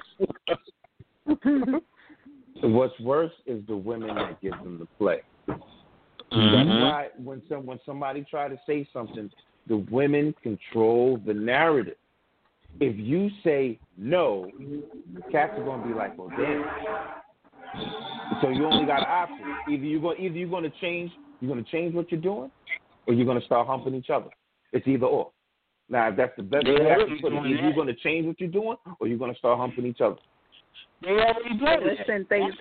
What's worse is the women that give them the play. That's why when somebody try to say something, the women control the narrative. If you say no, cats are gonna be like, well, damn. So you only got an option. Either you're gonna change what you're doing, or you're going to start humping each other. It's either or. Now, that's the best way I can put it. Either you're going to change what you're doing, or you're going to start humping each other. Listen,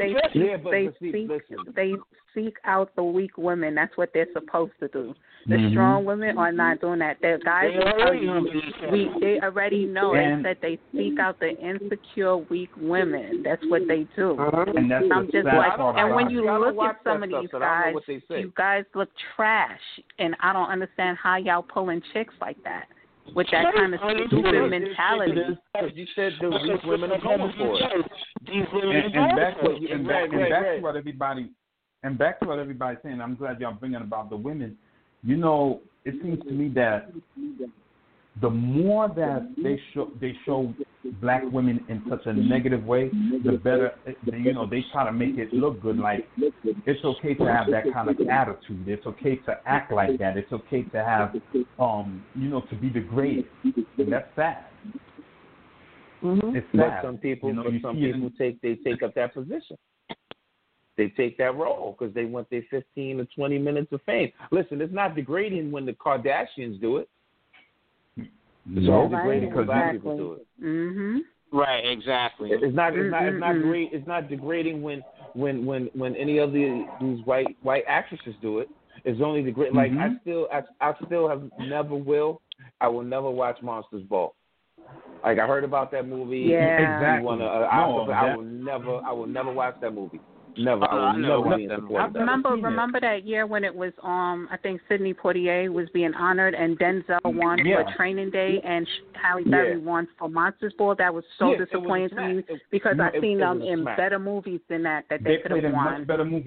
they seek out the weak women. That's what they're supposed to do. The strong women are not doing that. The guys will tell you, they already know. They said they seek out the insecure, weak women. That's what they do. And that's I'm just like, and when you look at some of these stuff, guys, you guys look trash, and I don't understand how y'all pulling chicks like that. With that kind of stupid mentality. You said the weak women are coming for it. And back to what everybody's saying. I'm glad y'all bringing about the women. You know, it seems to me that the more that they show black women in such a negative way, the better. They try to make it look good. Like, it's okay to have that kind of attitude. It's okay to act like that. It's okay to have, to be degraded. And that's sad. It's sad. But some people take up that position. They take that role because they want their 15 or 20 minutes of fame. Listen, it's not degrading when the Kardashians do it. It's all degrading when black people do it. Right, exactly. It's not great. It's not degrading when any of these white actresses do it. It's only degrading. Like I still I will never watch Monsters Ball. Like, I heard about that movie. Yeah, exactly. I will never watch that movie. Never. I will never be in support of that. Remember that year when it was I think Sidney Poitier was being honored and Denzel won for Training Day and Halle Berry won for Monsters Ball. That was so disappointing to me because I seen them in better movies than that they could have won. Much better movies.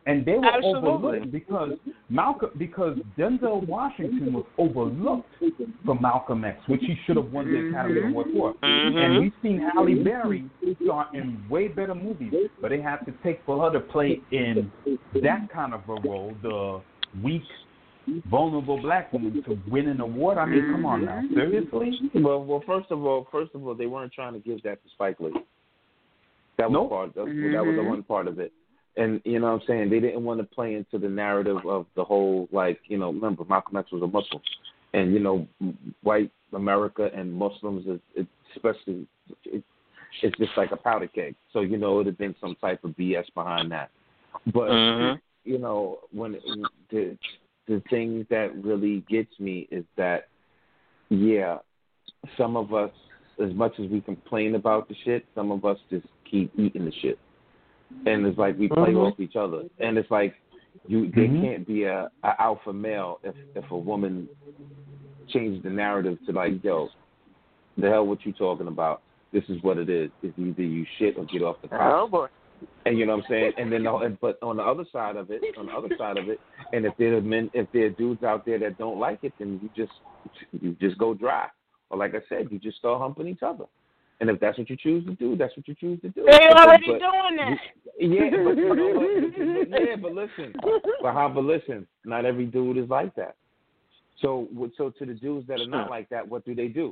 And they were Absolutely. overlooked because Denzel Washington was overlooked for Malcolm X, which he should have won the Academy Award for. And we've seen Halle Berry star in way better movies, but they had to take for her to play in that kind of a role, the weak, vulnerable black woman, to win an award. I mean, come on now, seriously? Well, first of all, they weren't trying to give that to Spike Lee. That was part. That was the one part of it. And, you know what I'm saying, they didn't want to play into the narrative of the whole, like, you know, remember, Malcolm X was a Muslim. And, you know, white America and Muslims, especially, it's just like a powder keg. So, you know, it would have been some type of BS behind that. But, you know, when the thing that really gets me is that, yeah, some of us, as much as we complain about the shit, some of us just keep eating the shit. And it's like we play off each other. And it's like they can't be a alpha male if a woman changes the narrative to like, yo, the hell what you talking about? This is what it is. It's either you shit or get off the couch. Oh boy. And you know what I'm saying? And then but on the other side of it, and if there are dudes out there that don't like it, then you just go dry. Or like I said, you just start humping each other. And if that's what you choose to do, that's what you choose to do. They're already doing that. Yeah, but you know what? But listen, not every dude is like that. So to the dudes that are not like that, what do?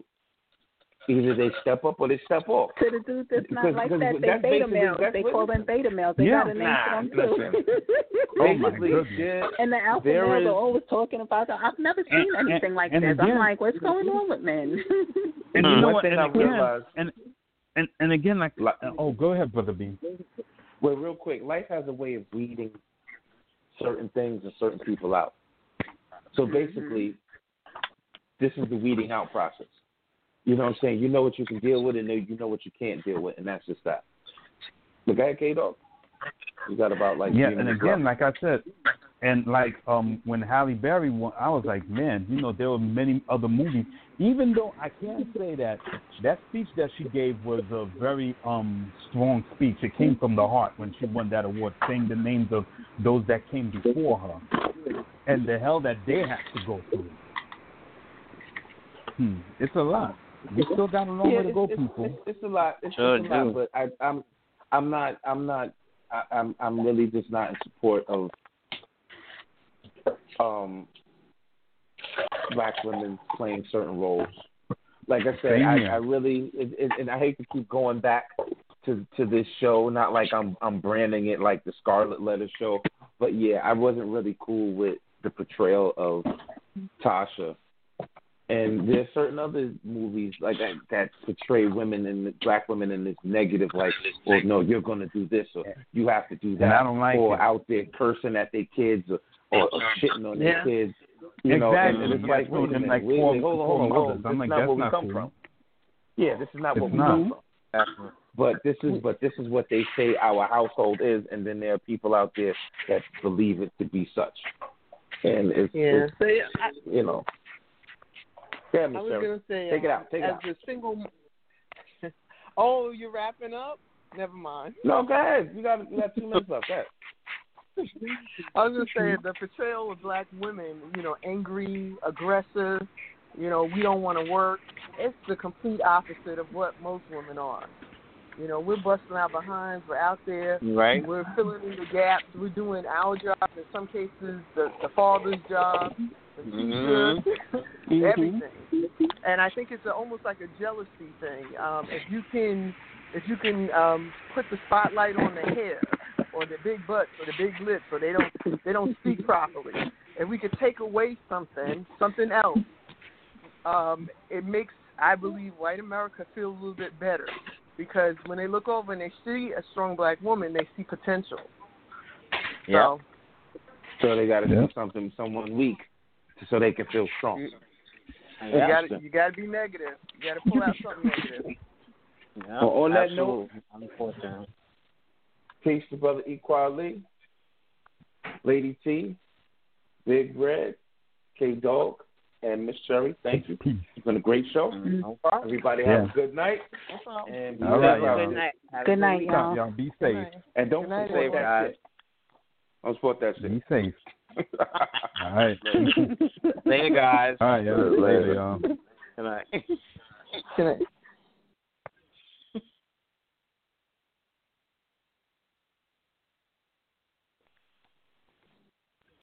Either they step up or they step off. To the dudes that's not like that, they beta males. They call them beta males. They got a name for them too. Oh my goodness. And the alpha males are always talking about that. I've never seen anything like this. Again, I'm like, what's going on with men? And you know what? I realized, and again, like, go ahead, Brother B. Well, real quick, life has a way of weeding certain things and certain people out. So basically, this is the weeding out process. You know what I'm saying? You know what you can deal with, and you know what you can't deal with, and that's just that. But go ahead, K-Dog. You got about like and again, like I said, and like when Halle Berry won, I was like, man, you know, there were many other movies. Even though I can't say that speech that she gave was a very strong speech. It came from the heart when she won that award, saying the names of those that came before her and the hell that they had to go through. It's a lot. We still got a long way to go, people. It's a lot. It's a lot. But I'm really just not in support of black women playing certain roles. Like I said, I really and I hate to keep going back to this show. Not like I'm branding it like the Scarlet Letter show, but yeah, I wasn't really cool with the portrayal of Tasha. And there's certain other movies like that portray women and black women in this negative, like, well, no, you're going to do this or you have to do that, and I don't like or it. Out there cursing at their kids or shitting on their kids. You know, and it's like, wait a minute, hold on. This is not where we come from. Yeah, this is not where we come from. But this is what they say our household is, and then there are people out there that believe it to be such. And it's you know. Yeah, I was going to say, take it out. A single. Oh, you're wrapping up? Never mind. No, go ahead. You got 2 minutes left. Go ahead. I was going to say the portrayal of black women, you know, angry, aggressive, you know, we don't want to work. It's the complete opposite of what most women are. You know, we're busting our behinds. We're out there. Right. We're filling in the gaps. We're doing our job. In some cases, the father's job, the teacher, everything. And I think it's almost like a jealousy thing. If you can put the spotlight on the hair or the big butts or the big lips, or they don't speak properly. If we could take away something else, it makes, I believe, white America feel a little bit better. Because when they look over and they see a strong black woman, they see potential. Yeah. So they got to do someone weak, so they can feel strong. You got to be negative. You got to pull out something negative. Yeah, well, on that note, peace to Brother Equali, Lady T, Big Red, K-Dog, and Miss Cherry. Thank you. It's been a great show. Everybody have a good night. And Good night, y'all. Y'all be safe. And don't forget that shit. I'm support that shit. Be safe. All right. Later, guys. All right, yeah. Later, y'all. Good night. Good night.